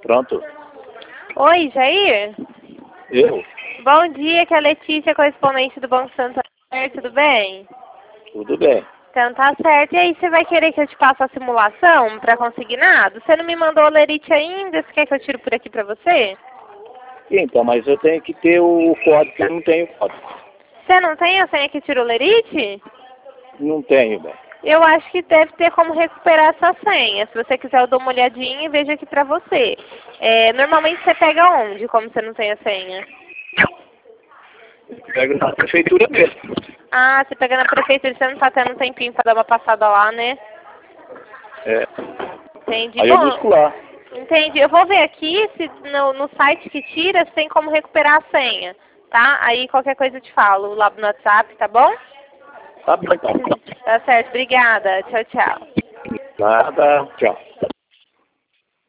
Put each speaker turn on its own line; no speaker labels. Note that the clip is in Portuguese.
Pronto.
Oi, Jair?
Eu?
Bom dia, que é a Letícia, correspondente do Banco Santander, tudo bem?
Tudo bem.
Então tá certo. E aí, você vai querer que eu te passe a simulação para consignado? Você não me mandou o lerite ainda? Você quer que eu tiro por aqui para você?
Então, mas eu tenho que ter o código, que eu não tenho código.
Você não tem a senha que tira o lerite?
Não tenho, velho.
Eu acho que deve ter como recuperar essa senha. Se você quiser, eu dou uma olhadinha e vejo aqui pra você. Normalmente você pega onde, como você não tem a senha?
Pego na prefeitura mesmo.
Ah, você pega na prefeitura, você não tá tendo um tempinho pra dar uma passada lá, né?
É.
Entendi.
Aí eu busco lá.
Entendi. Eu vou ver aqui se no site que tira se tem como recuperar a senha, tá? Aí qualquer coisa eu te falo lá no WhatsApp, tá bom?
Tá bom, então.
Tá certo. Obrigada. Tchau, tchau.
Nada. Tchau.